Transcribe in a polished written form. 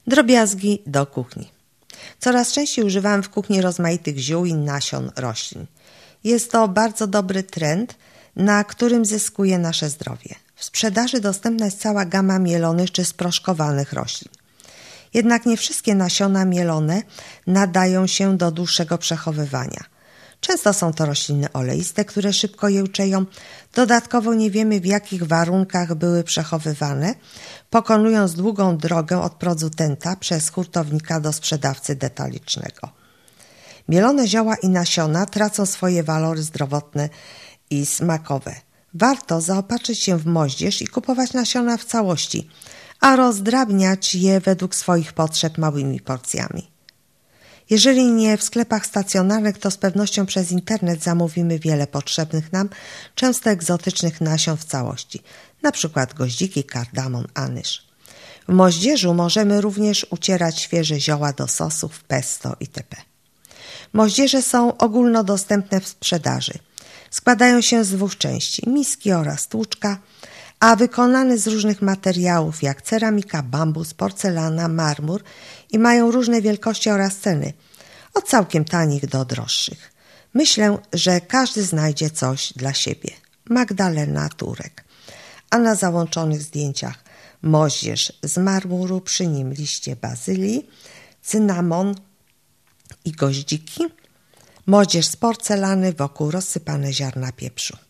Drobiazgi do kuchni. Coraz częściej używam w kuchni rozmaitych ziół i nasion roślin. Jest to bardzo dobry trend, na którym zyskuje nasze zdrowie. W sprzedaży dostępna jest cała gama mielonych czy sproszkowanych roślin. Jednak nie wszystkie nasiona mielone nadają się do dłuższego przechowywania. Często są to rośliny oleiste, które szybko jełczeją. Dodatkowo nie wiemy, w jakich warunkach były przechowywane, pokonując długą drogę od producenta przez hurtownika do sprzedawcy detalicznego. Mielone zioła i nasiona tracą swoje walory zdrowotne i smakowe. Warto zaopatrzyć się w moździerz i kupować nasiona w całości, a rozdrabniać je według swoich potrzeb małymi porcjami. Jeżeli nie w sklepach stacjonarnych, to z pewnością przez internet zamówimy wiele potrzebnych nam, często egzotycznych nasion w całości, np. goździki, kardamon, anyż. W moździerzu możemy również ucierać świeże zioła do sosów, pesto itp. Moździerze są ogólnodostępne w sprzedaży. Składają się z dwóch części, miski oraz tłuczka, a wykonane z różnych materiałów jak ceramika, bambus, porcelana, marmur i mają różne wielkości oraz ceny, od całkiem tanich do droższych. Myślę, że każdy znajdzie coś dla siebie. Magdalena Turek. A na załączonych zdjęciach moździerz z marmuru, przy nim liście bazylii, cynamon i goździki, moździerz z porcelany, wokół rozsypane ziarna pieprzu.